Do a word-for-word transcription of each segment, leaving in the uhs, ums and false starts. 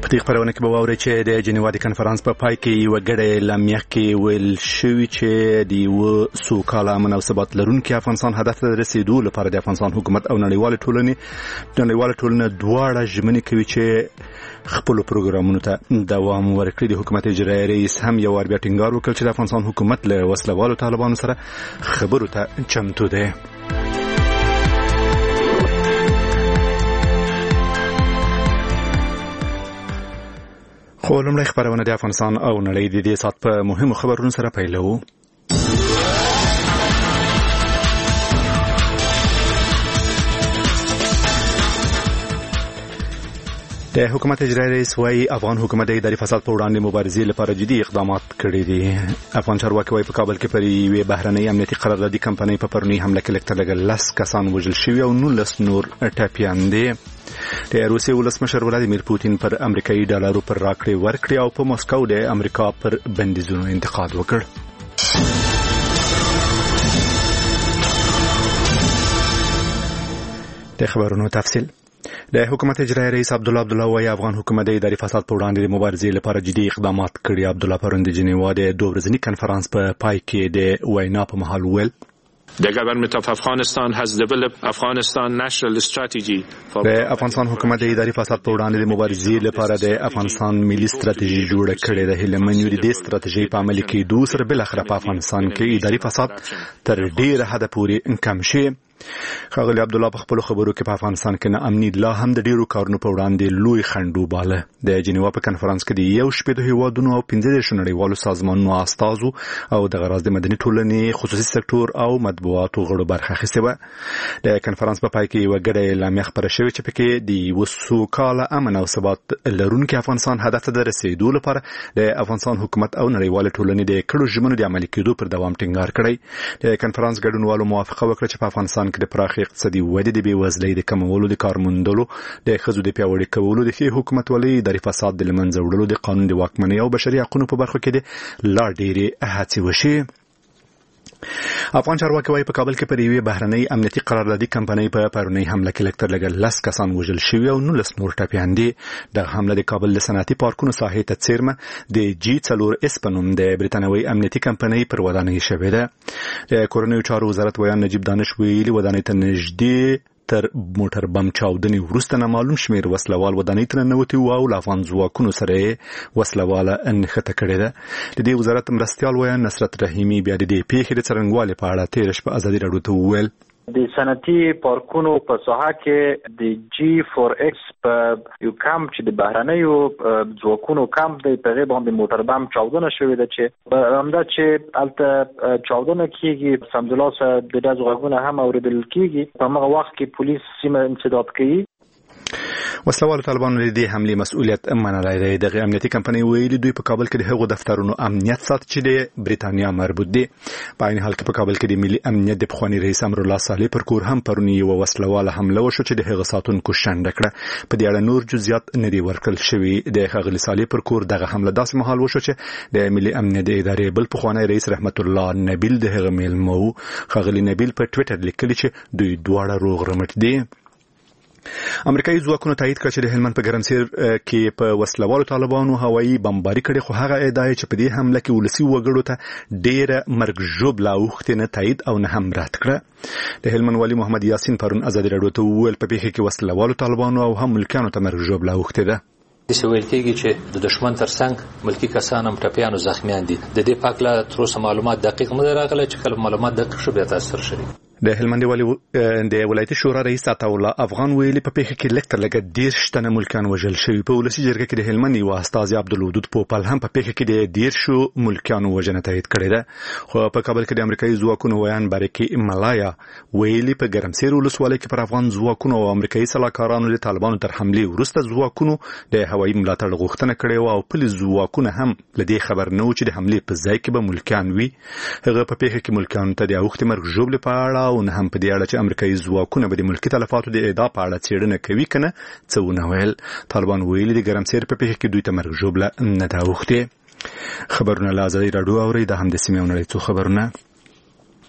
په دې خبرونه کې به واورئ چې د جنیوا د کنفرانس په پای کې یو غړی لمیخ کې ویل شوی چې د یو سوکاله امن او ثبات لرونکي افغانستان هدف ته رسیدو لپاره د افغانستان حکومت او نړیوال ټولنې نړیوال ټولنه دواړه ژمنې کوي چې خپل پروګرامونو ته دوام ورکړي. د حکومت اجرایي رئیس هم یو ور بیا ټینګار وکړ چې د افغانستان حکومت له وسلوالو طالبانو سره خبرو ته چمتو دی. خو لومړی خبرونه د افغانستان او نړۍ د دې سات په مهمو خبرونو سره پیلوو. د حکومت اجرایي رئیس وايي افغان حکومت د اداري فساد په وړاندې مبارزې لپاره جدي اقدامات کړي دي. افغان چارواکي وايي په کابل کې پر یوې بهرنۍ امنیتي قراردادي کمپنۍ په پرونی حمله کې لږ تر لږه لس کسان وژل شوي او نولس نور ټپیان دي. د روسیې ولسمشر ولادیمیر پوتین پر امریکایي ډالرو پر راکړې ورکړې او په مسکو د امریکا پر بندیزونو انتقاد وکړ. د خبرونو تفصیل. د حکومت اجرایي رئیس عبدالله عبدالله وايي افغان حکومت د اداري فساد په وړاندې د مبارزې لپاره جدي اقدامات کړي. عبدالله پرون د جنیوا د دوه ورځني کنفرانس په پای کې د وینا په مهال ویل The government of Afghanistan has developed Afghanistan national strategy for د افغانستان حکومت د اداري فساد په وړاندې د مبارزې لپاره د افغانستان ملي ستراتیژي جوړه کړې ده. هیلمن یو د ستراتیژي په عملي کېدو سره بل اخر په افغانستان کې اداري فساد تر ډیره حد پورې کم شي. ښاغلي عبدالله په خپل خبرو کې په افغانستان کې نه امني لا هم د ډیرو کارونو په وړاندې لوی خنډو باله. د جنیوا په کنفرانس کې د یو شپږ هیوادونو او پنځه دیرش نړیوالو سازمانونو استازو او د غراض د مدني ټولنې خصوصي سکتور او مطبوعاتو غړو برخه اخیستې وه. د کنفرانس په پای کې یو غړی لامیا خبره شوې چې پکې د وسوکاله امن او ثبات لرونکي افغانستان هدف ته د رسیدو لپاره د افغانستان حکومت او نړیوال ټولنې د کړو ژمنو د عملي کېدو پر دوام ټینګار کړی. د کنفرانس ګډونوالو موافقه وکړه چې په افغانستان کې د پراخ اقتصادي ودې د بېوزلۍ د کمولو د کارموندلو د ښځو د پیاوړي کولو د ښې حکومتولۍ اداري فساد د له منځه وړلو د قانون د واکمنۍ او بشري حقوقو په برخو کې د لا ډېرې هڅې وشي. افغان چارواکي وايي په کابل کې پر یوې بهرنۍ امنیتي قراردادي کمپنۍ په پرونی حمله کې لږ تر لږه لس کسان وژل شوي او نولس نور ټپیان دي. دغه حمله د کابل د صنعتي پارکونو ساحې ته څیرمه د جی څلور اس په نوم د برتانوي امنیتي کمپنۍ پر ودانۍ شوې ده. د کورنیو چارو وزارت ویان نجیب دانش ویلي ودانۍ ته نږدې تر موټر بم چاودنې وروسته نامعلوم شمیر وسلوال ودانۍ ته ننوتي وو او له افغان ځواکونو سره یې وسلواله نښته کړې ده. د دې وزارت مرستیال ویان نصرت رحیمي بیا د دې پیښې د څرنګوالي په اړه تېره شپه ازادي راډیو ته وویل د صنعتي پارکونو په ساحه کې د جی فور ایکس په یو کمپ چې د بهرنیو ځواکونو کمپ دی په هغې باندې موټر بم چاودنه شوې ده چې همدا چې هلته چاودنه کېږي سمدلاسه د ډزو غږونه هم اورېدل کېږي. په همغه وخت کې پولیس سیمه انسداد کوي. وسلوالو طالبانو د دې حملې مسؤلیت منلی دی. دغه امنیتي کمپنۍ ویلي دوی په کابل کې د هغو دفترونو امنیت ساتي چې د برېټانیا مربوط دي. په عین حال کې په کابل کې د ملي امنیت د پخواني رئیس امرالله صالح پر کور هم پرونی یوه وسلواله حمله وشوه چې د هغه ساتونکو شنډه کړه. په دې اړه نور جزئیات نه دي ورکړل شوي. د ښاغلي صالح پر کور دغه حمله داسې مهال وشوه چې د ملي امنیت د ادارې بل پخوانی رئیس رحمت الله نبیل د هغه میلمه و. ښاغلي نبیل په ټویټر لیکلي چې دوی دواړه روغ رمټ دي. امریکایي ځواکونو تایید کړ چې د هلمند په ګرمسیر کې په وسلوالو طالبانو هوایي بمباري کړې، خو هغه ادعا چې په دې حمله کې ولسي وګړو ته ډېره مرګ ژوبله اوښتې نه تایید او نه هم رد کړه. د هلمند والي محمد یاسین پرون ازادي راډیو ته وویل په پیښه کې وسلوالو طالبانو او هم ملکیانو ته مرګ ژوبله اوښتې ده. داسې ویل کېږي چې د دښمن تر څنګ ملکي کسان هم ټپیان او زخمیان دي. د دې په هکله تر اوسه معلومات دقیق نه دی راغلی، چې کله معلومات دقیق شو بیا تاسو سره شریک. د هلمند والي د ولایتي شورا رئیس عطاالله افغان ویلي په پیښه کې لږ تر لږه دېرش تنه ملکیان وژل شوي. په ولسي جرګه کې د هلمند یوه استازي عبدالودود پوپل هم په پیښه کې د دېرشو ملکیانو وژنه تایید کړې ده. خو په کابل کې د امریکایي ځواکونو ویان بارکي ملایا ویلي په ګرمسیر ولسوالۍ کې پر افغان ځواکونو او امریکایي سلاکارانو د طالبانو تر حملې وروسته ځواکونو د هوایي ملاتړ غوښتنه کړې وه او پولیس ځواکونه هم له دې خبر نه و چې د حملې په ځای کې به ملکیان وي. هغه په پیښه کې ملکیانو ته د اوښتې مرګ ژوبلې په اړه او نه هم په دې اړه چې امریکایي ځواکونه به د ملکي تلفاتو د اعدا په اړه څېړنه کوي که نه څه ونه ویل. طالبان ویلي د ګرمسیر په پیښه کې دوی ته مرګ ژوبله نه ده اوښتې. خبرونه له ازادي راډیو اورئ. دا هم د سیمې او نړۍ څو خبرونه.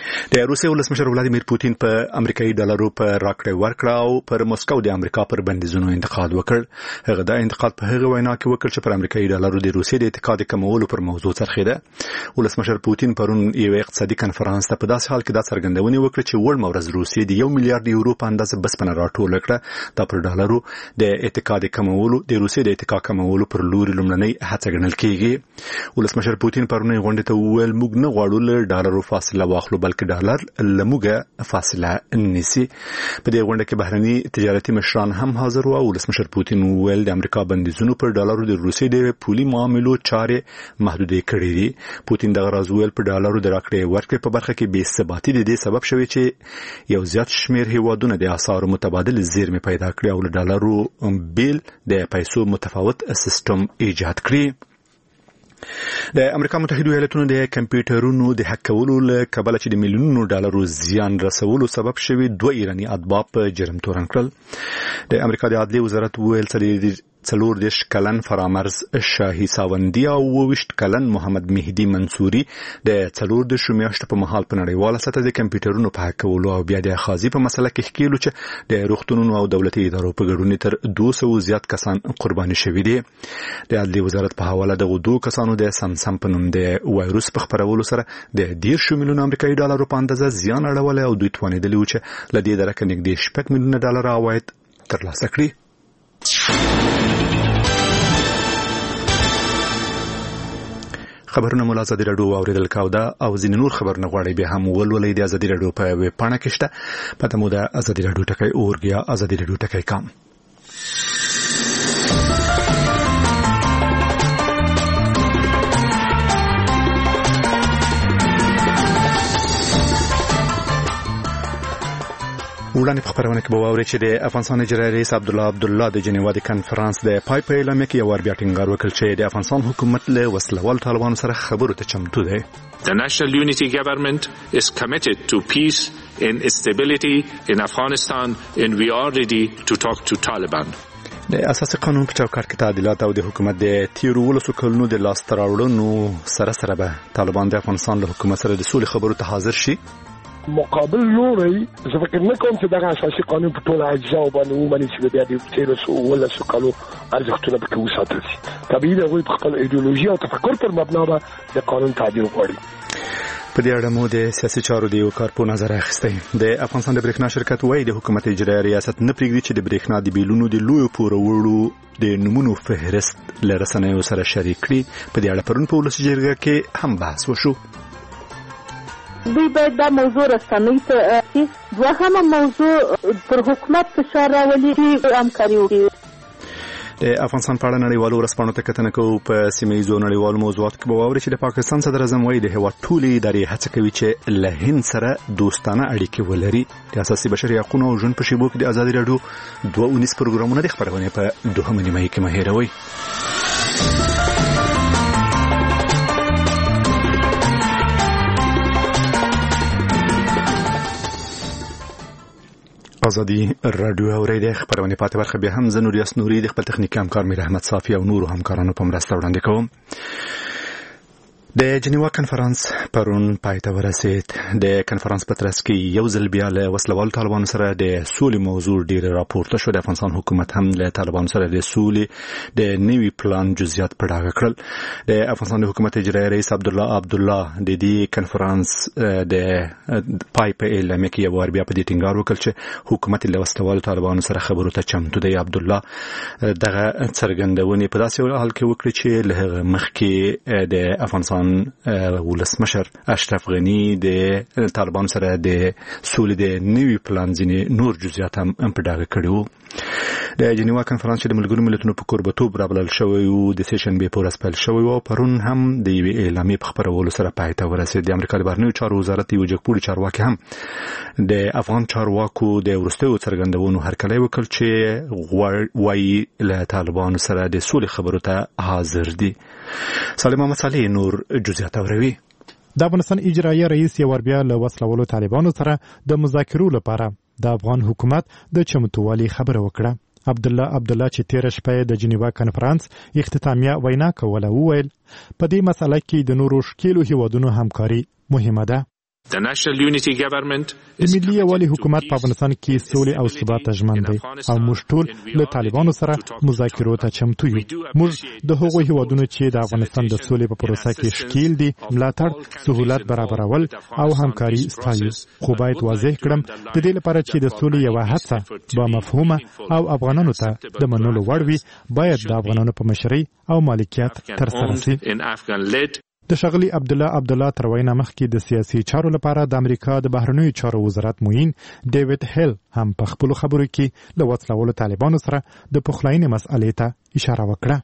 د روسیې ولسمشر ولادیمیر پوتین په امریکایي ډالرو په راکړې ورکړه او پر مسکو د امریکا پر بندیزونو انتقاد وکړ. هغه دا انتقاد په هغه وینا کې وکړ چې پر امریکایي ډالرو د روسیې د اتکا د کمولو پر موضوع څرخېده. ولسمشر پوتین پرون یو اقتصادي کنفرانس ته په داسې حال کې دا څرګندونه وکړه چې وړ مورز روسیې د یو میلیارډ یورو په اندازه بسپنه راټول کړه. دا پر ډالرو د اتکا د کمولو د روسیې د اتکا کمولو پر لوري لومړنۍ هڅه ګڼل کېږي. ولسمشر پوتین پرون غونډه ته وویل موږ نه غواړو له ډالرو فاصله واخلو بلکې ډالر لموږه فاصله نيسي. په دې غونډه کې بهرني تجارتي مشران هم حاضر وو. ولسمشر پوتین وویل د امریکا بندیزونو پر ډالرو د روسیې د پولي معاملو چارې محدودې کړې دي. پوتین دغه راز وویل په ډالرو د راکړې ورکړې په برخه کې بې ثباتي د دې سبب شوی چې یو زیات شمیر هیوادونه د اسعارو متبادل زیرمې پیدا کړي او له ډالرو بیل د پیسو متفاوت سیستم ایجاد کړي. د امریکا متحده ایالاتونو د کمپیوټرونو د هک کولو له کبله چې د میلیونونو ډالرو زیان رسولو سبب شوی دوه ایرانی اتباع په جرم تورن کړل. د امریکا د عدلیې وزارت ویل چې څلور دیش کلن فرامرز شاهي ساوندی او وویشت کلن محمد مهدی منصوري د څلور دیش میاشتو په مهال په نړیواله سطح د کمپیوټرونو په هک کولو او بیا د خازي په مسله کې ښکیلو چې د روغتونونو او دولتي ادارو په ګډون تر دوه سوه زیات کسان قرباني شوي دي. د عدلیې وزارت په حواله د دوه کسانو د سمسم په نوم د وایروس په خپرولو سره د ډیر میلیون امریکایي ډالرو په اندازه زیان اړولی او دوی توانیدلی و چې له دې درکه نږدې شپږ میلیونه ډالر عواید ترلاسه کړي. خبرونه مول ازادي رادیو اوریدل کاوه او ځینې نور خبرونه غواړي به هم ولولئ د ازادي رادیو په ویب پاڼه کې شته. پته مو د ازادي رادیو ټکی اورګ یا ازادي رادیو ټکی کام. وړاندې په خبرونه کې به واورئ چې د افغانستان اجرایي رئیس عبدالله عبدالله د جنیوا د کنفرانس د پای په اعلامیه کې یو وار بیا ټینګار وکړ چې د افغانستان حکومت له وسلوال طالبانو سره خبرو ته چمتو دی. The National Unity Government is committed to peace and stability in Afghanistan and we are ready to talk to Taliban. د اساسي قانون په چوکاټ کې تعدیلات او د حکومت د تیرو ولسو کلونو د لاسته راوړنو سره سره به طالبان د افغانستان له حکومت سره د سولې خبرو ته حاضر شي. مقابل لوري زه فکر نه کوم چې دغه اساسي قانون په ټول اجزا باندې ومني چې بیا د تیرو سو ولا سو کالو ارزښتونه به وساتل شي. طبیعي دی په خپل ایدئولوژي او تفکر پر مبنا به د قانون تعدیل غواړي. په دې اړه مو د سیاسي چارو د یو کارپو نظر اخیستی. د افغانستان د برېښنا شرکت وایي د حکومت اجرایي ریاست نه پرېږدي چې د برېښنا د بیلونو د لویو پورورو د نمونو فهرست له رسنیو سره شریک کړي. په دې اړه پرون په ولسي جرګه کې هم بحث وشو. دوی باید دا موضوع رسنۍ ته چې دوهمه موضوع پر حکومت فشار راولي چې همکاري وکړي. د افغانستان په اړه نړیوالو ورځپاڼو ته کتنه کوو. په سیمه ییزو نړیوالو موضوعاتو کې به واورئ چې د پاکستان صدر اعظم وایي د هېواد ټولې ادارې هڅه کوي چې له هند سره دوستانه اړیکې ولري. د اساسي بشري حقوقو او ژوند په شیبو کې د ازادي راډیو دوه اونیز پروګرامونه د خبرونې په دوهمه نیمایي کې مه هېروئ. ازادي رادیو اوریدل خبرونه پاتې برخه به هم زنور یاس نوري د خپل تخنیکی همکار میر احمد صافی او نور همکارانو په مرسته وړاندې کوم. د جنیوا کنفرانس پرون پای ته ورسید. د کنفرانس په ترڅ کې یو ځل بیا له وسلوال طالبانو سره د سولې موضوع ډیر راپورته شو. د افغانستان حکومت هم له طالبانو سره د سولې د نوي پلان جزئیات په ډاګه کړل. د افغانستان د حکومت اجرایي رئیس عبدالله عبدالله د دې کنفرانس د پای په اعلامیه کې یو وار بیا په دې ټینګار وکړ چې حکومت له وسلوال طالبانو سره خبرو ته چمتو دی. عبدالله دغه څرګندونې په داسې حال کې وکړي چې له مخکې د افغانستان ولسمشر اشرف غنی د طالبان سره د سولې د نوي پلان ځینې نور جزئیات هم په ډاګه کړي وو. د جنیوا کنفرانس چې د ملګرو ملتونو په کوربتوب رابلل شوی و د سیشن به پور اسپل شوی و پرون هم د یوې اعلامیې په خبرولو سره پای ته ورسید. د امریکا د بهرنیو چارو وزارت یو جګپوړي چارواکي هم د افغان چارواکو د ورستیو څرګندونو هرکلی وکړ چې وایي له طالبانو سره د سولې خبرو ته حاضر دي. سالم محمد صالح نور جزئیات اوروي. د افغانستان اجرایي رئیس یو ور بیا له وسلوالو طالبانو سره د مذاکرو لپاره د افغان حکومت د چمتووالي خبره وکړه. عبدالله عبدالله چې تیر شپه د جنیوا کنفرانس اختتامیه وینا کوله وویل په دې مسله کې د نورو شکیلو هیوادونو همکاري مهمه ده. The National Unity Government د ملي یووالي حکومت په افغانستان کې سولې او ثبات ژمن دی او موږ ټول له طالبانو سره مذاکرو ته چمتو یو. موږ د هغو هیوادونو چې د افغانستان د سولې په پروسه کې شکیل دي ملاتړ، سهولت برابرول او همکاري ستایو. خو باید واضح کړم د دې لپاره چې د سولې یوه هڅه با مفهومه او افغانانو ته د منلو وړ وي باید د افغانانو په مشرۍ او مالکیت ترسره شي. د ښاغلي عبدالله عبدالله تر وینا مخکې د سیاسي چارو لپاره د امریکا د بهرنیو چارو وزارت معین ډیوډ هیل هم په خپلو خبرو کې له وسلوالو طالبانو سره د پخلاینې مسئلې ته اشاره وکړه.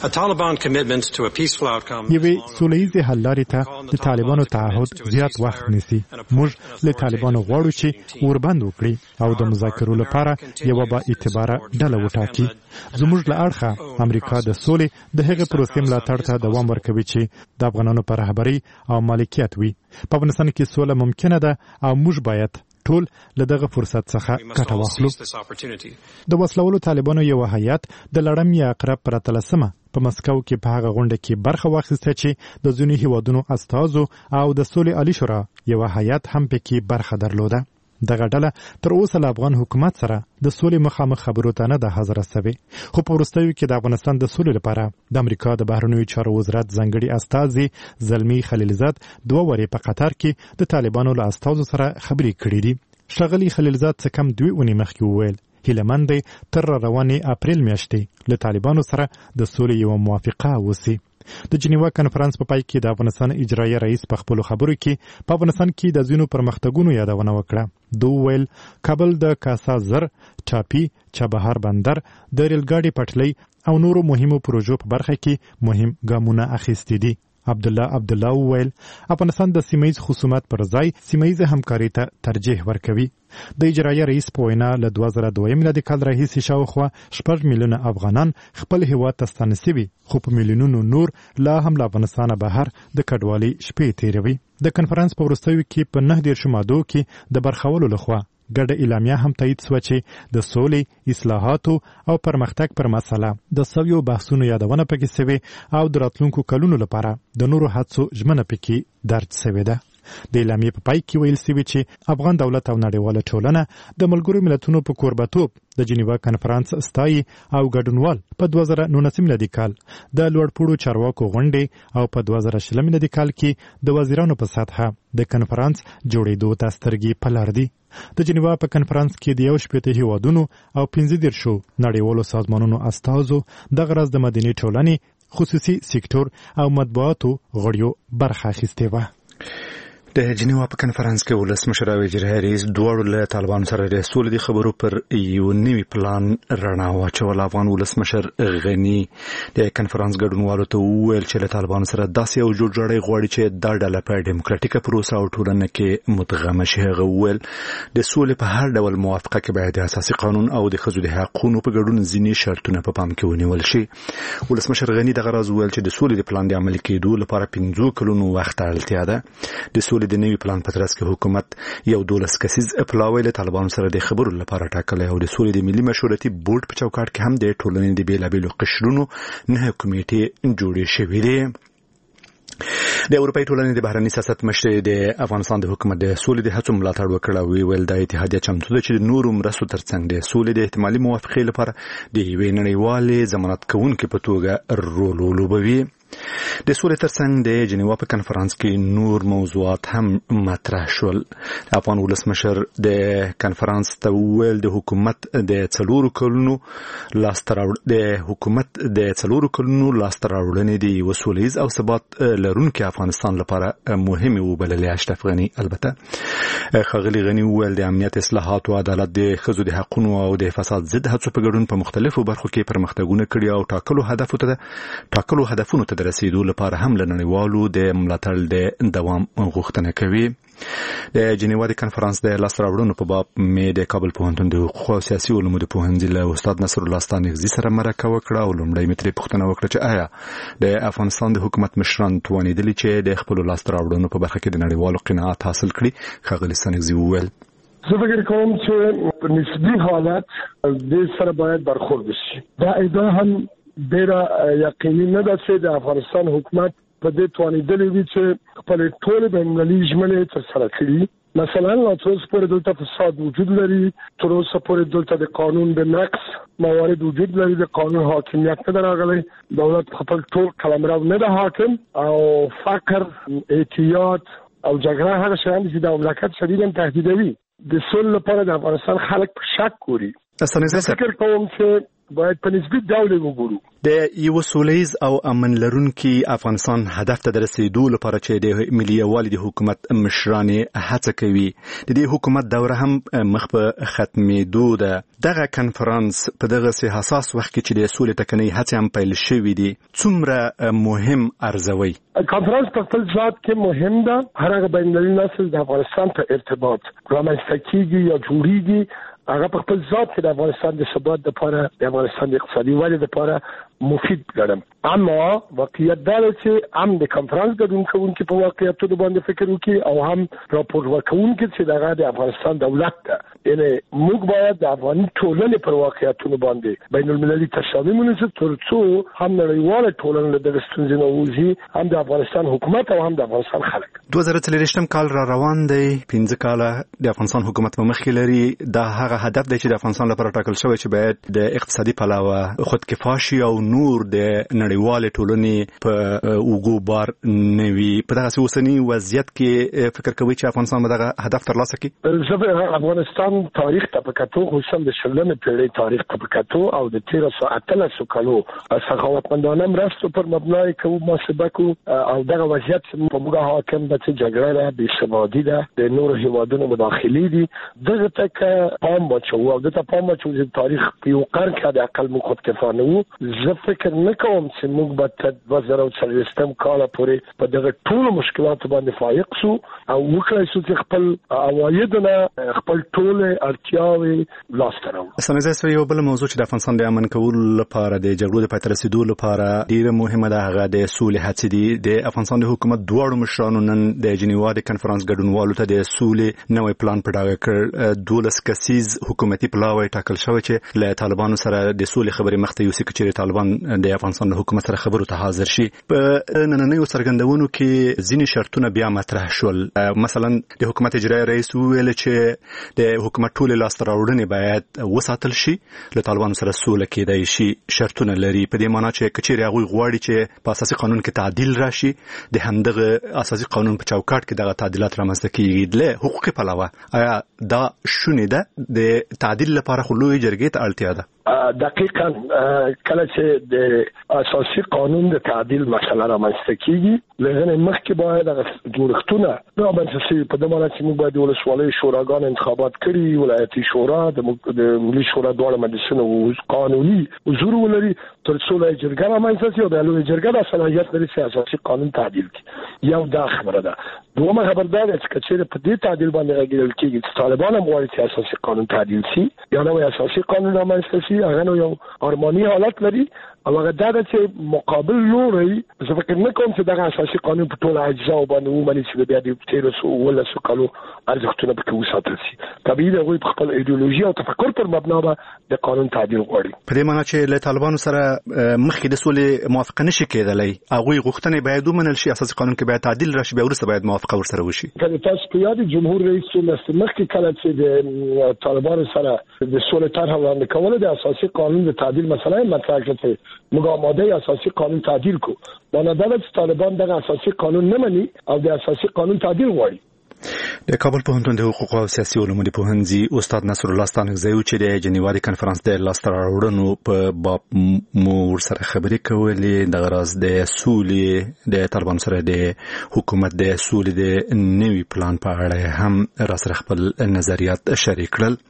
یوې سولهییزې حل لارې ته د طالبانو تعهد زیات وخت نیسي. موږ له طالبانو غواړو چې اوربند وکړي او د مذاکرو لپاره یوه با اعتباره ډله وټاکي. زموږ له اړخه امریکا د سولې د هغې پروسې ملاتړ ته دوام ورکوي چې د افغانانو په رهبرۍ او مالکیت وي. په افغانستان کې سوله ممکنه ده او موږ باید ټول له دغه فرصت څخه ګټه واخلو. د وسلوالو طالبانو یو هیئت د لړم یا عقرب پر اتلسمه په مسکو کې په هغه غونډه کې برخه واخیسته چې د ځینو هیوادونو استازو او د سولې عالی شورا یو هیئت هم پکې برخه درلوده. دغه ډله تر اوسه له افغان حکومت سره د سولې مخامخ خبرو ته نه ده حاضره سوې. خو په وروستیو کې د افغانستان د سولې لپاره د امریکا د بهرنیو چارو وزارت ځانګړي استازي زلمي خلیلزاد دوه ورې په قطر کې د طالبانو له استازو سره خبرې کړې دي. ښاغلي خلیلزاد څه کم دوې اونۍ مخکې وویل هیله مند دی تر روانې اپریل میاشتې له طالبانو سره د سولې یوه موافقه وسي. د جنیوا کنفرانس په پای کې د افغانستان اجرایي رئیس په خپلو خبرو کې په افغانستان کې د ځینو پرمختګونو یادونه وکړه. دوی ویل کابل د کاسا زر، ټاپي، چابهار بندر، د ریلګاډي پټلۍ او نورو مهمو پروژو په برخه کې مهم ګامونه اخیستي دي. عبدالله عبدالله وویل افغانستان د سیمهیز خصومت پر ځای سیمهیزه همکاري ته ترجیح ورکوي. د اجرایي رئیس په وینا له دوه زره دوه میلادي کال راهیسې شاوخوا شپږ میلیونه افغانان خپل هیواد ته ستانه سوي، خو په میلیونونو نور لا هم له افغانستانه بهر د کډوالۍ شپې تیروي. د کنفرانس په وروستیو کې په نهه دېرشو مادو کې د برخولو لخوا ګډه اعلامیه هم تایید سوه چې د سولې، اصلاحاتو او پرمختګ پر مسله د سویو بحثونو یادونه پکې سوې او د راتلونکو کلونو لپاره د نورو هڅو ژمنه پکې درج سوې ده. د اعلامیې په پای کې ویل سوي چې افغان دولت او نړیواله ټولنه د ملګرو ملتونو په کوربتوب د جنیوا کنفرانس ستایي او ګډونوال په دوه زره نولس میلادي کال د لوړپوړو چارواکو غونډې او په دوه زره شل میلادي کال کې د وزیرانو په سطحه د کنفرانس جوړېدو ته سترګې په لار دي. د جنیوا په کنفرانس کې د یو شپېته هیوادونو او پنځه دېرشو نړیوالو سازمانونو استازو دغه ورځ د مدني ټولنې، خصوصي سکتور او مطبوعاتو غړیو برخه اخیستې وه. د جنیوا په کنفرانس کې ولسمشر او اجرایي رئیس دواړو له طالبانو سره د سولې د خبرو پر یو نوي پلان رڼا واچوله. افغان ولسمشر غني د کنفرانس ګډونوالو ته وویل چې له طالبانو سره داسې یو جوړجاړی غواړي چې دا ډله په ډیموکراتیکه پروسه او ټولنه کې مدغمه شي. هغه وویل د سولې په هر ډول موافقه کې باید د اساسي قانون او د ښځو د حقونو په ګډون ځینې شرطونه په پام کې ونیول شي. ولسمشر غني دغه راز وویل چې د سولې د پلان د عملي کېدو لپاره پنځو کلونو وخت اړتیا ده. د سولې د نوي پلان په ترڅ کې حکومت یو دولس کسیز پلاوی له طالبانو سره د خبرو لپاره ټاکلی او د سولې د ملي مشورتي بورډ په چوکاټ کې هم د ټولنې د بیلابیلو قشرونو نه کمیټې جوړې شوې دي. د اروپای ټولنې د بهرني سیاست مشر د افغانستان د حکومت د سولې د هڅو ملاتړ وکړ او ویل د اتحادیه چمتو ده چې د نورو مرستو ترڅنګ د سولې د احتمالي موافقې لپاره د یوې نړیوالې ضمانت کوونکې په توګه رول ولوبوي. د سولې ترڅنګ د جنیوا په کنفرانس کې نور موضوعات هم مطرح شول. افغان ولسمشر د کنفرانس ته وویل د حکومت د څلورو کلونو لاسته راوړ د حکومت د څلورو کلونو لاسته راوړنې د یو سولهییز او ثبات لرونکي افغانستان لپاره مهمه وبللې. اشرف غني البته ښاغلي غني وویل د امنیت، اصلاحات او عدالت، د ښځو د حقونو او د فساد ضد هڅو په ګډون په مختلفو برخو کې پرمختګونه کړي او ټاکلو هدفونو ته ټاکلو هدفونو ته د رسیدو لپاره هم له نړیوالو د ملاتړ د دوام غوښتنه کوي. د جنیوا د کنفرانس د لاسته راوړنو په باب مې د کابل پوهنتون د حقوقو او سیاسي علومو د پوهنځي له استاد نصر الله ستانکزي سره مرکه وکړه او لومړی مې ترې پوښتنه وکړه چې آیا د افغانستان د حکومت مشران توانېدلي چې د خپلو لاسته راوړنو په برخه کې د نړیوالو قناعت حاصل کړي. ښاغلي ستانکزي وویل زه فکر کوم چې په نسبي حالت د سره باید برخورد شي. دا ادعا هم ډېره یقیني نه ده چې د افغانستان حکومت په دې توانېدلې وي چې خپل ټول بینالمللي ژمنې ترسره کړي. مثلا لا تر اوسه پورې دلته فساد وجود لري، تر اوسه پورې دلته د قانون د نقص موارد وجود لري، د قانون حاکمیت نه راغلی، دولت خپل ټول قلمرو نه ده حاکم، او فقر، اعتیاد او جګړه هغه شیان چې د مملکت شدیداً تهدیدوي. د سولې لپاره د افغانستان خلک په شک ګوري. فکر کوم چې باید په نسبي ډول وګورو. د یو سولیز او امن لرونکي افغانستان هدف ته د رسیدو لپاره چې د ملي یووالي د حکومت مشران هڅه کوي، د دې حکومت دوره هم مخ په ختمېدو ده. دغه کنفرانس په دغه سي حساس وخت کې چې د سولې ټکنۍ هڅې هم پیل شوې دي، څومره مهم ارزوي؟ کنفرانس په خپل ذات کې مهم ده. هر هغه بین‌المللي نسل د افغانستان په ارتباط رامنځته کیږي یا جوړیږي، هغه په خپل ذات کې د افغانستان د ثبات لپاره، د افغانستان د اقتصادي ودې لپاره مفید ګڼم. اما واقعیت دا دی چې هم د کنفرانس ګډون کوونکي په واقعیتونو باندې فکر وکړي او هم راپور ورکوونکي چې دغه د افغانستان دولت ده. یعنی موږ باید د افغاني ټولنې پر واقعیتونو باندې بین المللي تشابه ونیسو، ترڅو هم نړیواله ټولنه له دغه ستونزې نه ووځي، هم د افغانستان حکومت او هم د افغانستان خلک. دوه زره څلوېښتم کال را روان دی، پنځه کاله د افغانستان حکومت په مخ کې لري. دا هغه هدف دی چې د افغانستان لپاره ټاکل شوی چې باید د اقتصادي پلوه خودکفا شي او نور د نړیوالې ټولنې په اوږو بار نه وي. په دغه اوسني وضعیت کې فکر کوي چې افغانستان به دغه هدف ترلاسه کړي؟ زه افغانستان تاریخ ته په کتو، خصوصا د شلمې پیړۍ تاریخ ته په کتو او د تیرو سوه اتلسو کالو سخاوتمندانه مرستو پر مبنای کوو محاسبه کوو، او دغه وضعیت په موږ حاکم ده چې جګړه ده، بېثباتي ده، د نورو هیوادونو مداخلې دي. دغه ته که پام واچوو او دغه پام واچوو چې تاریخ په یو قرن کې د اقل موږ خودکفا نه وو، زه فکر نه کوم چې موږ به تر دوه زره څلوېښتم کاله پورې په دغه ټولو مشکلاتو باندې فایق سو او وکړای سو چې خپل عوایدونه، خپل ټولې اړتیاوې لاسته راوړو. سمه یو بل موضوع چې د افغانستان د امن کولو لپاره د جګړو د پای ته رسیدو لپاره ډیره مهمه ده، هغه د سولې هڅې دي. د افغانستان د حکومت دواړو مشرانو نن د جنیوا د کنفرانس ګډونوالو ته د سولې نوې پلان په ډاګه کړ. دولس کسیز حکومتي پلاوی ټاکل شوی چې له طالبانو سره د سولې خبرې مخ ته یوسي، چې طالبان د افغانستان د حکومت سره خبرو ته حاضر شي. په نننیو څرګندونو کې ځینې شرطونه بیا مطرح شول. مثلا د حکومت اجرایي رئیس وویل چې د حکومت ټولې لاسته راوړنې باید وساتل شي، له طالبانو سره سوله کېدای شي. شرطونه لري په دې معنی چې کچېرې هغوی غواړي چې په اساسي قانون کې تعدیل راشي، د همدغه اساسي قانون په چوکاټ کې دغه تعدیلات رامنځته کیږي. له حقوقي پلوه آیا دا شونې ده؟ د تعدیل لپاره خو لویې جرګې ته اړتیا ده. دقیقاً کله چې د اساسي قانون د تعدیل مسله رامنځته کیږي، لغنه مخکې باید هغه جوړښتونه رامنځته شي. په دې معنی چې موږ باید د ولسوالۍ شوراګان انتخابات کړي، ولایتي شورا، د ملي شورا دواړه مجلسونه او قانوني حضور ولري، ترڅو لویه جرګه رامنځته شي او د لویه جرګه د صلاحیت لري چې اساسي قانون تعدیل کړي. یو دا خبره ده. دومره خبردار ده چې کچېره په دې تعدیل باندې راګیرل کېږي چې طالبان هم غواړي چې اساسي قانون تعدیل شي یا نو اساسي قانون رامنځته شي، هغه نو یو ارماني حالت لري. او هغه دا ده چې مقابل لوري زه فکر نه کوم چې دغه اساسي قانون په ټول اجزاو باندې ومني چې بیا د تیرو سو ولا سو کالو ارزښتونه پکې وساتل شي. طبیعي ده غوي په خپل ایدئولوژي او تفکر پر مبنا به د قانون تعدیل غواړي. په دې معنی چې له طالبانو سره مخکې د سولې موافقه نشي کېدلی، هغوی غوښتنې باید ومنل شي، اساسي قانون کې باید تعدیل راشي، بیا وروسته باید موافقه ورسره وشي. کله تاسو په یاد جمهور رئیس ولست مخکې کله چې د طالبانو سره د سولې طرح وړاندې کوله، د اساسي قانون د تعدیل مسله مطرح کړه. موږ آماده اساسي قانون تعدیل کو، باندې دا چې طالبان دغه اساسي قانون نه مني او د اساسي قانون تعدیل غواړي. د کابل پوهنتون د حقوق او سیاسي علومو د پوهنځي استاد نصر الله ستانکزی چې د جنیوا د کنفرانس د لاسته راوړنو په باب مو سره خبرې کولې، د غرض د سولې د طالبانو سره د حکومت د سولې د نوي پلان په اړه هم را سره خپل نظریات شریک کړل.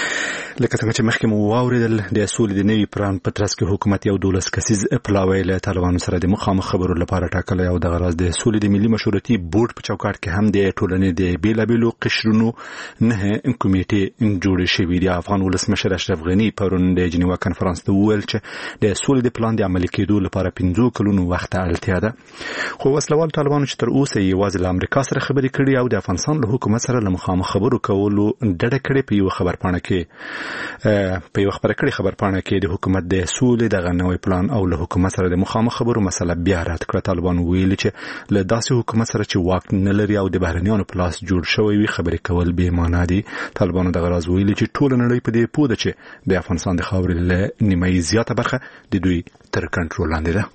لکه څنګه چې مخکې مو واوریدل، د سولې د نوي پلان په ترڅ کې حکومت یو دولس کسیز پلاوی له طالبانو سره د مخامخ خبرو لپاره ټاکلی او د غرض د سولې د ملي مشورتي بورډ په چوکاټ کې هم د ټولنې د بیلابیلو قشرونو نه کمیټې جوړې شوې دي. افغان ولسمشر اشرف غني پرون د جنیوا کنفرانس ته وویل چې د سولې د پلان د عملي کېدو لپاره پنځو کلونو وخت اړتیا ده. خو وسلوال طالبانو چې تر اوسه یوازې له امریکا سره خبرې کړي او د افغانستان له حکومت سره له مخامخ خبرو کولو ډډه کړې، په یو خبرپاڼه کې په یو خبره کړي خبر پاڼه کې د حکومت د سولې د غنوي پلان او له حکومت سره د مخامخ خبرو مسله بیا رات کړه. طالبان ویلي چې له داسې حکومت سره چې واک نه لري او د بهرنیانو په لاس جوړ شوی وي خبرې کول بې معنا دي. طالبانو دغه راز ویلي چې ټول نړۍ په دې پوه ده چې د افغانستان د خاورې له نیمایي زیاته برخه د دوی تر کنټرول لاندې ده.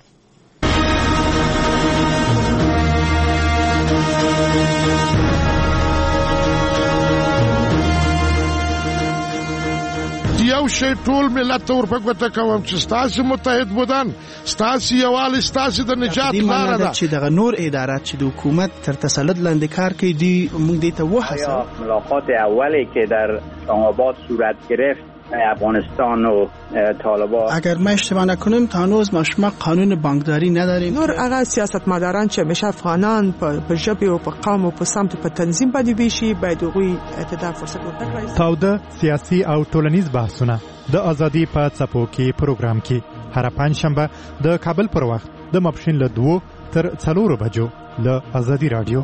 یو شی ټول ملت ته ورپګوته کوم چې ستاسو متحد بودن ستاسو یوال ستاسو د نجات لاره ده چې دغه نور ادارات چې د حکومت تر تسلط لاندې کار کوي دی موږ دې ته وحسه. ملاقات اولی که در اسلام آباد صورت گرفت افغانستان و طالبان، اگر ما اشتباه نکنیم تا هنوز ما شما قانون بانکداری نداریم. نور هغه سیاستمداران چې همیشه افغانان په ژبه او په قوم او په سمت په تنظیم باندې بيشي باید هغوی اعتدال فرصت ورکړي. تاوده سیاسي او ټولنیز بحثونه د ازادي په څپو کې پروګرام کې هر پنځ شنبه د کابل پر وخت د ماپښین له دوه تر څلورو بجو له ازادي رادیو.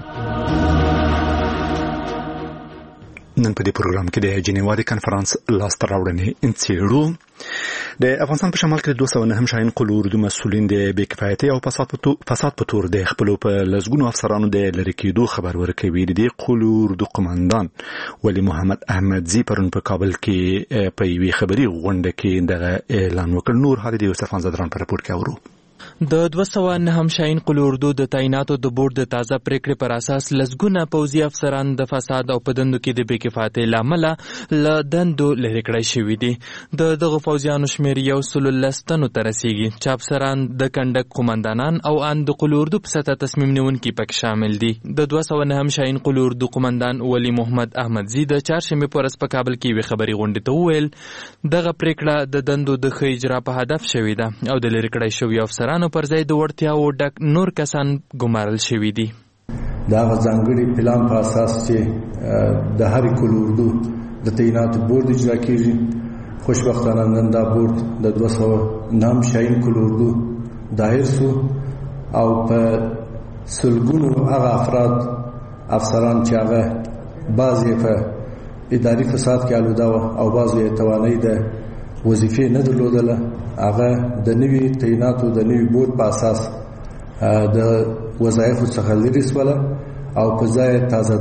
نن په دې پروګرام کې د جنیوا د کنفرانس لاسته راوړنې انڅېړو. د افغانستان په شمال کې د دوه سوه نهم شاهین قل اردو مسؤلین د بې کفایتۍ او فساد په تور د خپلو په لسګونو افسرانو د لرې کېدو خبر ورکوي. د دې قل اردو قماندان ولی محمد احمدزي پرون په کابل کې په یوې خبري غونډه کې دغه اعلان وکړ. نور حال د یوسف انزادران په راپور کې اورو. د دوه سوه نهم شاهین قل اردو د تعیناتو د بورډ د تازه پریکړې پر اساس لسګونه پوځي افسران د فساد او په دندو کې د بې کفایتۍ له امله له دندو لرې کړای شوي دي. د دغو پوځیانو شمېر یو سلو لس تنو ته رسیږي چې افسران د کنډک قمندانان او ان د قل اردو په سطحه تصمیم نیونکي پکې شامل دي. د دوه سوه نهم شاهین قل اردو قمندان ولی محمد احمدزي د چهارشنبې په ورځ په کابل کې یوې خبري غونډې ته وویل دغه پریکړه د دندو د ښه اجرا په هدف شوې ده او د لرې کړای شوي افسرانو پر ځای د وړتیاو ډک نور کسان ګمارل شوي دي. دا ځانګړي پلان په اساس چې د هر قل اردو د تعیناتو بورډ اجرا کیږي. خوشبختانه نن دا بورډ د دوه سوه نهم شاهین قل اردو دایر سو او په سلګونو هغه افراد افسران چې هغه بعضې په اداري فساد کې آلوده او بعضې یې توانایي د وظیفې نه درلودله هغه د نوي تعیناتو د نوي بورډ په اساس د وظایفو څخه لرې سوله او په ځای تازه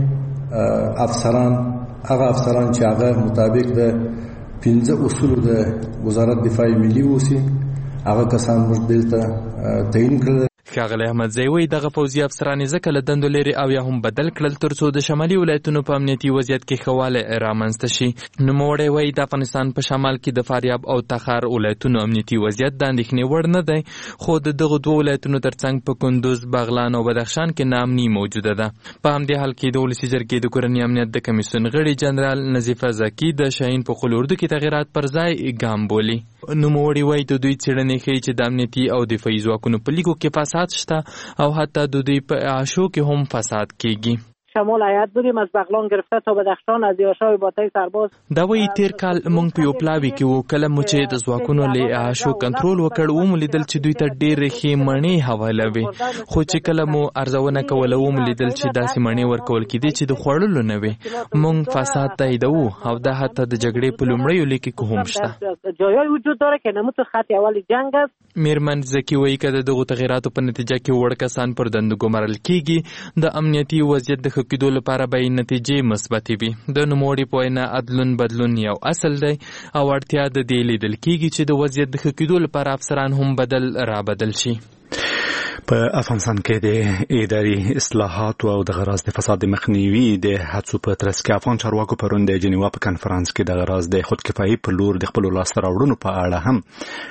دمې افسران هغه افسران چې هغه مطابق د پنځه اصولو د وزارت دفاع ملي اوسي هغه کسان موږ دلته تعیین کړل. ښاغلی احمدزی وایي دغه پوځي افسران یې ځکه له دندو لرې او یا هم بدل کړل تر څو د شمالي ولایتونو په امنیتي وضعیت کې ښه والی رامنځته شي. نوموړی وایي د افغانستان په شمال کې د فاریاب او تخار ولایتونو امنیتي وضعیت د اندېښنې وړ نه دی خو د دغو دوه ولایتونو ترڅنګ په کندوز بغلان او بدخشان کې ناامني موجوده ده. په همدې حال کې د ولسي جرګې د کورني امنیت د کمیسیون غړي جنرال نظیفه زکي د شاهین په قل اردو کې تغیرات پر ځای ګام بولي. نوموړي وایي د دوی څېړنې ښیي چې د امنیتي او دفاعي ځواکونو په لیګو کې فساد شته او حتی د دوی په اعاشو کې هم فساد کیږي. شمال هیئت بودیم از بغلان گرفته تا بدخشان از یاشای باتای سرباز. دا وایي تیر کال موږ په یو پلاوي کې وو کله مو چې د ځواکونو له اعاشو کنټرول وکړ ومو لیدل چې دوی ته ډېرې ښې مڼې حواله وې خو چې کله مو ارزونه کوله ومو لیدل چې داسې مڼې ورکول کېدې چې د خوړلو نه وې. موږ فساد تاییدوو او دا حتی د جګړې په لومړیو لیکو کې هم شته. جایای وجود داره که نمود خط اول جنگ است. میرمن زکی وایي که د دغو تغیراتو په نتیجه کې وړ کسان پر دندو ګمارل کېږي د امنیتي وضعیت د ښه کېدو لپاره به یې نتیجې مثبتې وي. د نوموړي په وینا عدلون بدلون یو اصل دی او اړتیا د دې لیدل کېږي چې د وضعیت د ښه کېدو لپاره افسران هم بدل را بدل شي. په افغانستان کې د اداري اصلاحات او د غراض د فساد مخنیوي د هڅو په ترڅ کې افغان چارواکو پرون د جنیوا په کنفرانس کې د غراض د خودکفایي په لور د خپل لاسته راوړنو په اړه هم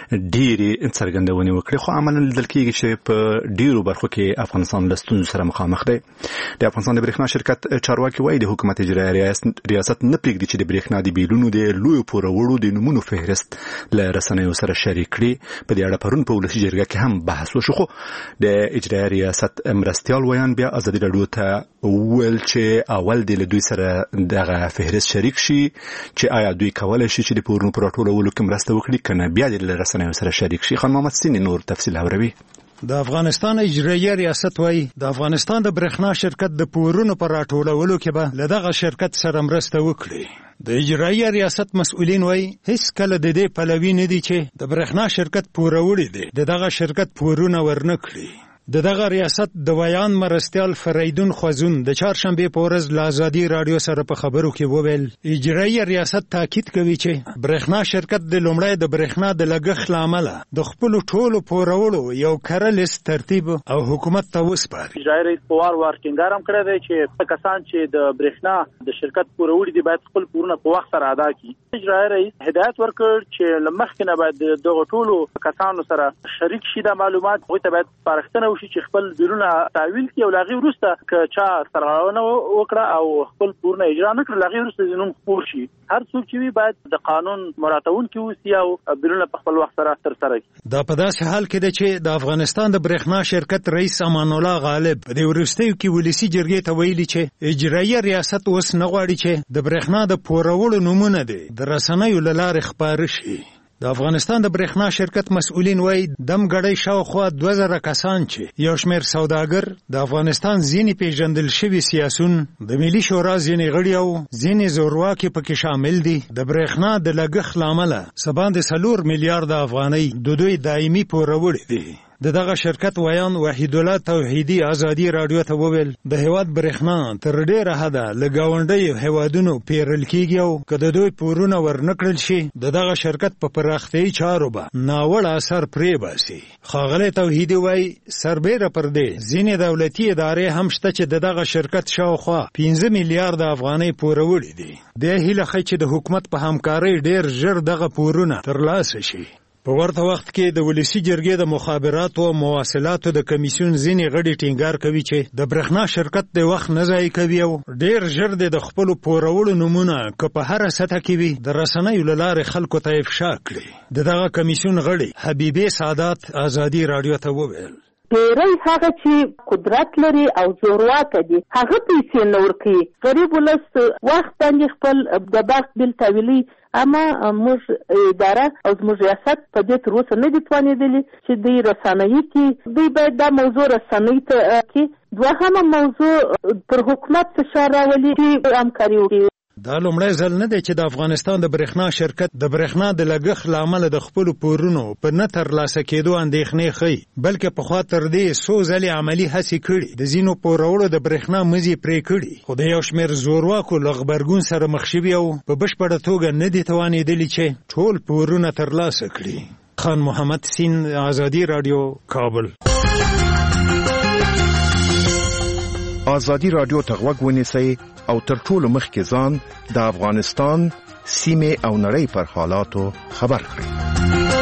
ډېرې څرګندونې وکړې خو عملاً لیدل کېږي چې په ډېرو برخو کې افغانستان له ستونزو سره مخامخ دی. د افغانستان د برېښنا شرکت چارواکي وایي د حکومت اجرایي ریاست نه پرېږدي چې د برېښنا د بیلونو د لویو پوروړو د نومونو فهرست له رسنیو سره شریک کړي. په دې اړه پرون په ولسي جرګه کې هم بحث وشو خو د اجرایي ریاست مرستیال ویان بیا ازادي راډیو ته وویل چې اول د دوی سره دغه فهرست شریک شي چې آیا دوی کولای شي چې د پورونو پر راټولولو کې مرسته وکړي کنه بیا د رسنیو سره شریک شي. خان محمد سینی نور تفصیل اوري. د افغانستان اجرایي ریاست وایي د افغانستان د برېښنا شرکت د پورونو په راټولولو کې به له دغه شرکت سره مرسته وکړي. د اجرایي ریاست مسؤلین وایي هیڅ کله د دې پلوي نه دي چې د برېښنا شرکت پوروړي دي د دغه شرکت پورونه ورنه کړي. د دغه ریاست د ویان مرستیال فریدون خوازون د چهارشنبه په ورځ له ازادي رادیو سره په خبرو کې وویل اجرایي ریاست تاکید کوي چې برېښنا شرکت د لومړی د برېښنا د لګښت لامل د خپل ټولو پورولو یو کړلیس ترتیب او حکومت ته وسپاري. اجرایي رئیس په وار وار ټینګار هم کړی دی چې کسان چې د برېښنا د شرکت پورولي دي باید خپل پورونه په وخت سره ادا کړي. اجرایي رئیس هدایت ورکړ چې لمخکې نه باید دغه ټولو کسانو سره شریک شي د معلومات هغوی ته باید سپارښتنه چې خپل بیرونه تعویل کړي او لاغي وروسته که چا سرغړونه وکړه او خپل پورونه اجرا نه کړ لاغي وروسته زینوم خپور شي. هر څوک چې باید د قانون مراعاتونکي اوسي او بیرونه په خپل وخت سره ترسره کړي. دا په داسې حال کې ده چې د افغانستان د برېښنا شرکت رئیس امان الله غالب د وروستیو کې ولسی جرګې ته ویلي چې اجرایي ریاست اوس نه غواړي چې د برېښنا د پورولو نمونه دي د رسنیو له لارې خپاره شي. د افغانستان د برېښنا شرکت مسؤلین وایي دم ګړۍ شاوخوا دوه زره کسان چې یو شمېر سوداګر د افغانستان ځینې پیژندل شوي سیاسون د ملي شورا ځینې غړي او ځینې زورواکي پکې شامل دي د برېښنا د لګښت له امله څه باندې څلور میلیارډه افغانۍ د دوی دایمي پوروړي دي. د دغه شرکت ویان وحید الله توحیدی ازادي رادیو ته وویل د هیواد برېښنا تر ډیره حده له ګاونډیو هیوادونو پیرل کیږي او که د دوی پورونه ورنکړل شي د دغه شرکت په پراختیایي چارو به ناوړه اثر پرې باسي. ښاغلی توحیدي وایي سربیره پر دې ځینې دولتي ادارې هم شته چې د دغه شرکت شاوخوا پنځه میلیارډه افغانۍ پوروړي دي. دی هیله ښیي چې د حکومت په همکارۍ ډیر ژر دغه پورونه ترلاسه شي. په ورته وخت کې د ولسی جرګې د مخابراتو او مواصلاتو د کمیسیون ځینې غړي ټینګار کوي چې د برېښنا شرکت د وخت نه ضایع کوي او ډیر ژر د خپلو پورولو نمونه که په هره سطحه کې وي د رسنیو له لارې خلکو ته افشا کړي. د دغه کمیسیون غړي حبیبې سعادت ازادي رادیو ته وویل ډېری هغه چې قدرت لري او زورواکه دي هغه پیسې نه ورکوي. غریب ولس وخت باندې خپل د بخت بیل تاویلي اما موږ اداره او زموږ ریاست په دې تر اوسه نه دي توانېدلي چې دوی رسنیي کړي. دوی باید دا موضوع رسنیو ته کړي. دوهمه موضوع پر حکومت فشار راولي چې همکاري وکړي. دا لومړی ځل نه دی چې د افغانستان د برېښنا شرکت د برېښنا د لګښت له امله د خپلو پورونو په نه ترلاسه کېدو اندېښنې ښیي بلکې پخوا تر دې څو ځلې عملي هڅې کړي د ځینو پورولو د برېښنا مزي پرې کړي خو د یو شمېر زورواکو له غبرګون سره مخ شوي او په بشپړه توګه نه دي توانېدلي چې ټول پورونه ترلاسه کړي. خان محمد سین ازادي رادیو کابل. ازادي رادیو ته غوږ ونیسئ او تر ټولو مخکې ځان د افغانستان سیمې او نړۍ پر حالاتو خبر کړئ.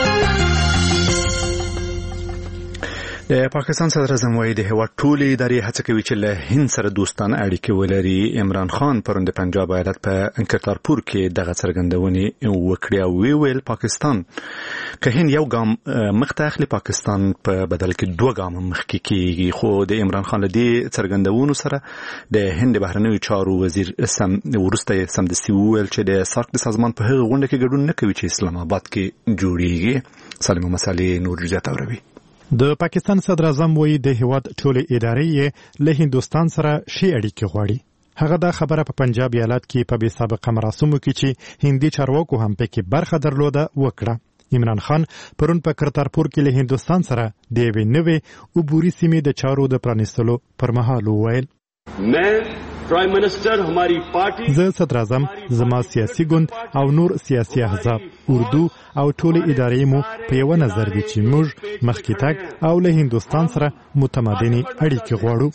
د پاکستان صدر اعظم وایي د هیواد ټولې ادارې هڅه کوي چې له هند سره دوستانه اړیکې ولري. عمران خان پرون د پنجاب ایالت په کرتارپور کې دغه څرګندونې وکړې او وی ویل پاکستان که هند یو ګام مخته اخلي پاکستان په بدل کې دوه ګام مخکې کیږي. خو د عمران خان له دې څرګندونو سره د هند بهرنیو چارو وزیر سم ورسته سمدستي وویل چې د سارک د سازمان په هغه غونډه کې ګډون نه کوي چې اسلام آباد کې جوړیږي. سالم مسالې نور جزئیات اوروي. د پاکستان صدر اعظم وایي د هیواد ټولې ادارې له هندوستان سره شي اړیکې غواړي. هغه دا خبره په پنجاب ایالت کې په بې سابقه مراسمو کې چې هندي چارواکو هم پکې برخه درلوده وکړه. عمران خان پرون په کرتارپور کې له هندوستان سره د یوې نوې عبوري سیمې د چارو د پرانیستلو پر مهال وویل پرایم منسٹر ہماری پارٹی زه صدر اعظم زما سیاسي ګوند او نور سیاسي احزاب اردو او ټول ادارې مو په یو نظر دي چې موږ مخکې تګ او له هندوستان سره متمدنې اړیکې غواړو.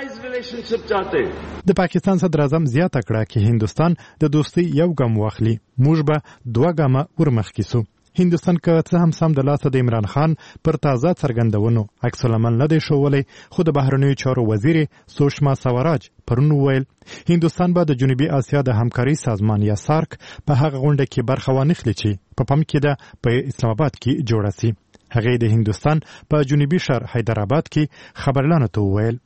د پاکستان صدر اعظم زیاته کړه چې هندوستان د دوستۍ یو ګام واخلي موږ به دوه ګامه ورمخکې سو. هندوستان که څه هم سم د لاسه د عمران خان پر تازه څرګندونو عکس العمل نه دی ښوولی خو د بهرنیو چارو وزیر سوشما سوراج پرون وویل هندوستان به د جنوبي اسیا د همکارۍ سازمان یا سارک په هغه غونډه کې برخه وانخلي چې په پام کې ده په اسلام آباد کې جوړه سي. هغې د هندوستان په جنوبي شهر حیدرآباد کې خبرلانو ته وویل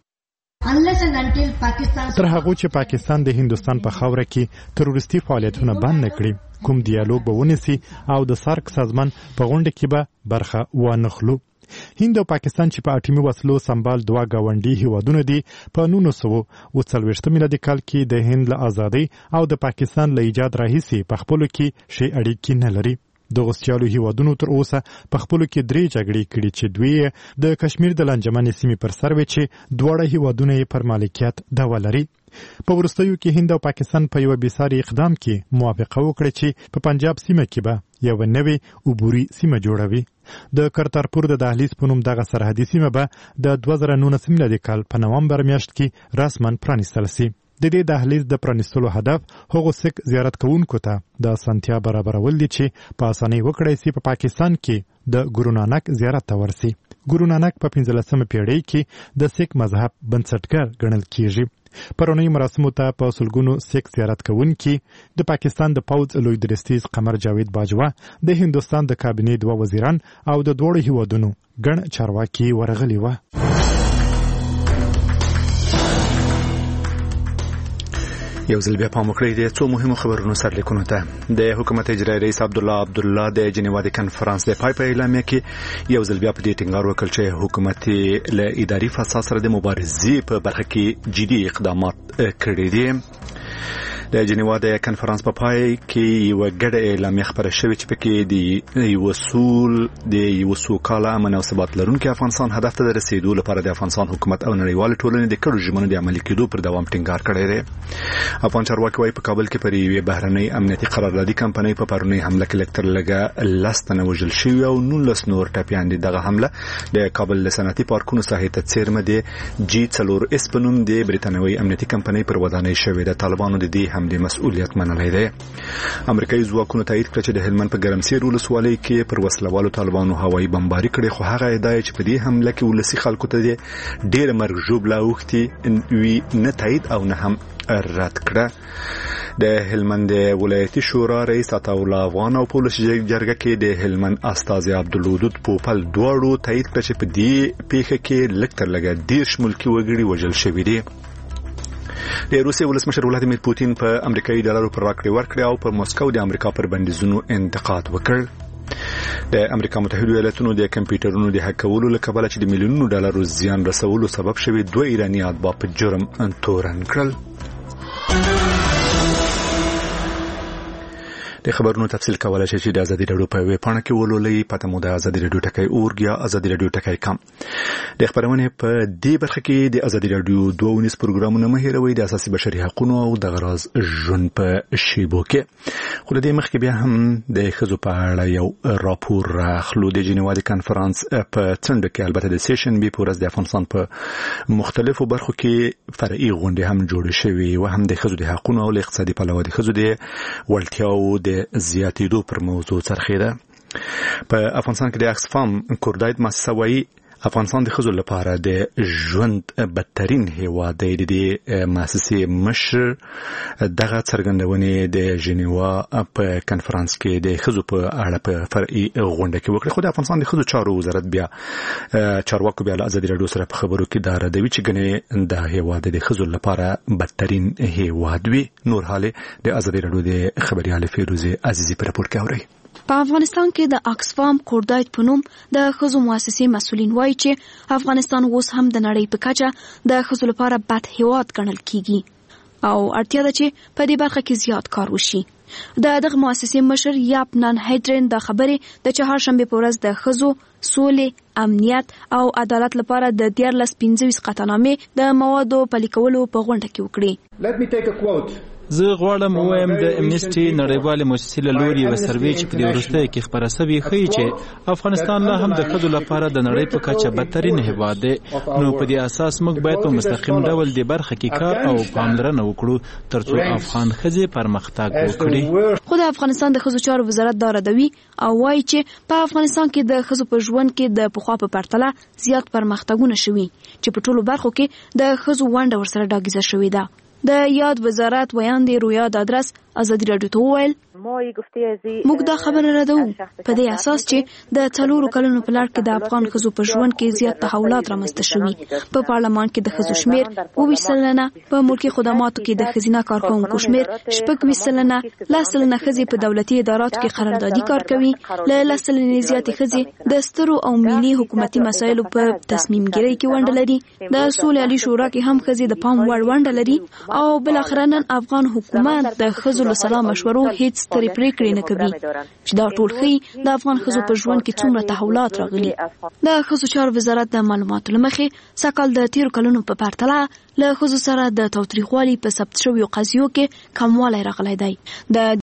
تر هغه چې پاکستان د هندوستان په خاوره کې تروریستي فعالیتونه بند نه کړي کوم ډیالوګ به ونیسي او د سارک سازمان په غونډه کې به برخه وانخلو. هند او پاکستان چې په اټومي وسلو سمبال دوه گاونډي هیوادونه دي په نولس سوه اوه څلوېښت میلادي کال کې د هند له ازادۍ او د پاکستان له ایجاد راهیسې په خپلو کې شی اړیکې نه لري. دغه سیالو هیوادونو تر اوسه په خپلو کې درې جګړې کړي چې دوی د کشمیر د لانجمنې سیمې پر سر وې چې دواړه هیوادونه یې پر مالکیت دعوه لري. په وروستیو کې هند او پاکستان په یو بېساري اقدام کې موافقه وکړه چې په پنجاب سیمه کې به یو نوې عبوري سیمه جوړوي. د کرتارپور د دهلیز په نوم دغه سرحدي سیمه به د دوه زره نولس میلادي کال په نومبر میاشت کې رسما پرانیستل سي. د دې دهلیز د پرانیستلو هدف هغو سیک زیارت کوونکو ته د اسانتیا برابرول دي چې په اسانۍ وکړای سي په پا پاکستان کې د ګورونانک زیارت ته ورسي. ګورونانک په پنځلسمه پیړۍ کې د سیک مذهب بنسټګر ګڼل کیږي. پرونی مراسمو ته په سلګونو سیک زیارت کوونکي د پاکستان د پوځ لوی درستیز قمر جاوید باجوا، د هندوستان د کابینې دوه وزیران او د دوړو هیوادونو ګڼ چارواکي ورغلي و. یو ځل بیا پام وکړئ د څو مهمو خبرونو سرلیکونو ته. د حکومت اجرایي رئیس عبدالله عبدالله د جنیوا د کنفرانس د پای په اعلامیه کې یو ځل بیا په دې ټینګار وکړ چې حکومت له اداري فساد سره د مبارزې په برخه کې جدي اقدامات کړي دي. د جنیوا د کنفرانس په پای کې یو ګډه اعلامیه خبره شوې چې پکې د یو اصول د یو سوکاله امن او ثبات لرونکي افغانستان هدف ته د رسیدو لپاره د افغانستان حکومت او نړیوال ټولنې د کډو ژمنو د عملي کېدو پر دوام ټینګار کړی دی. افغان چارواکي وايي په کابل کې پر یوې بهرنۍ امنیتي قراردادي کمپنۍ په پرونی حمله کې لږ تر لږه لس تنه وژل شوي او نولس نور ټپیان دي. دغه حمله د کابل د صنعتي پارکونو ساحې ته څیرمه د جی څلور اس په نوم د بریتانوي امنیتي کمپنۍ پر ودانۍ شوې ده. طالبانو د دې حملې مسؤلیت منلی دی. امریکایي ځواکونو تایید کړ چې د هلمند په ګرمسیر ولسوالۍ کې پر وسلوالو طالبانو هوایي بمباري کړې، خو هغه ادعا چې په دې حمله کې ولسي خلکو ته ډېر مرګ ژوبله اوښتې وي نه تایید او نه هم رد کړه. د هلمند ولایتي شورا رئیس عطاالله افغان او پولیس جرګه کې د هلمند استازي عبدالودود پوپل دواړو تایید کړ چې په دې پیښه کې لږ تر لږه دېرش ملکي وګړي وژل شوي دي. د روسیې ولسمشر ولادیمیر پوتین په امریکایي ډالرو پر راکړې ورکړې او پر موسکو د امریکا پر بندیزونو انتقاد وکړ. د امریکا متحده ایالاتونو د کمپیوټرونو د هک کولو له کبله چې د میلیونونو ډالرو زیان رسولو سبب شوی دوه ایرانی اتباع په جرم تورن کړل. د خبرونو تفصیل کولای شي چې د ازادي رادیو په ویب پاڼه کې ولولئ. پته مو د ازادي رادیو ټکی اورګ یا ازادي رادیو ټکی کام. د خبرونه په دې برخه کې د ازادي رادیو دوه ونیس پروګرامونه مه هیروئ. د اساسي بشري حقوقو او د غراض ژوند په شیبو کې. خو د مخکې بیا هم د ښځو په اړه یو راپور راخلو. د جنیوا د کنفرانس په څنډه کې البته د سیشن بي پورز د افغانستان په مختلفو برخو کې فرعي غونډې هم جوړې شوې و هم د ښځو د حقوقو او اقتصادي پلوه د ښځو د وړتیاو د زیاتېدو پر موضوع څرخېده. په افغانستان کې د اکسفام کوردایت مؤسسه وايي افغانستان د ښځو لپاره د ژوند بدترین هیواد دی. د دې مؤسسې مشر دغه څرګندونې د جنیوا په کنفرانس کې د ښځو په اړه په فرعي غونډه کې وکړه. خو د افغانستان د ښځو چارو وزارت بیا چارواکو بیا له ازادي رادیو سره په خبرو کې دا ردوي چې ګنې د هیواد د ښځو لپاره بدترین هیواد وي. نور حال د ازادي رادیو د خبريال فیروزه عزیزی پر راپور کوي. په افغانستان کې د اکسفام کوردایت په نوم د ښځو مؤسسې مسؤلین وایي چې افغانستان اوس هم د نړۍ په کچه د ښځو لپاره بد هیواد ګڼل کیږي او اړتیا ده چې په دې برخه کې زیات کار وشي. د دغه مؤسسې مشر یاپ نان هایدرن د خبرې د چهارشنبه په ورځ د ښځو سولې، امنیت او عدالت لپاره د دیارلس پنځه ویشت قطعنامې د موادو پلي کولو په غونډه کې وکړې. Let me take a quote. زه غواړم ووایم د امنیسټي نړیوالې مؤسسې له لوري یوه سروې چې په دې وروستیو کې خپره سوې ښیي چې افغانستان لا هم د ښځو لپاره د نړۍ په کچه بدترین هیواد دی. نو په دې اساس موږ باید په مستقیم ډول دې برخه کې کار او پاملرنه وکړو ترڅو افغان ښځې پرمختګ وکړي. خو د افغانستان د ښځو چارو وزارت دا ردوي او وایي چې په افغانستان کې د ښځو په ژوند کې د پخوا په پرتله زیات پرمختګونه شوي چې په ټولو برخو کې د ښځو ونډه ورسره ډاګیزه شوې ده. د یاد وزارت ویاندې رویا د ادرس ازادي راډیو ته وویل موږ دا خبره ردو په دې اساس چې د څلورو کلونو په لړ کې د افغان ښځو په ژوند کې زیات تحولات رامنځته شوي. په پارلمان کې د ښځو شمیر اووه سلنه، په ملکي خدماتو کې د ښځینه کارکوونکو شمیر شپږ سلنه، لس سلنه ښځې په دولتي اداراتو کې قراردادي کار کوي، له لس سلنې زیاتې ښځې د سترو او ملي حکومتي مسایلو په تصمیم ګیرۍ کې ونډه لري. د سولې عالي شورا کې هم ښځې د پام وړ ونډه لري او بلاخره نن افغان حکومت د ښځو له سلا مشورو هیڅ سترې پریکړې نه کوي چې دا ټول ښیي د افغان ښځو په ژوند کې څومره تحولات راغلي. د ښځو چارو وزارت د معلوماتو له مخې سږ کال د تیرو کلونو په پرتله له ښځو سره د تاوتریخوالي په ثبت شویو قضیو کې کموالی راغلی دی. د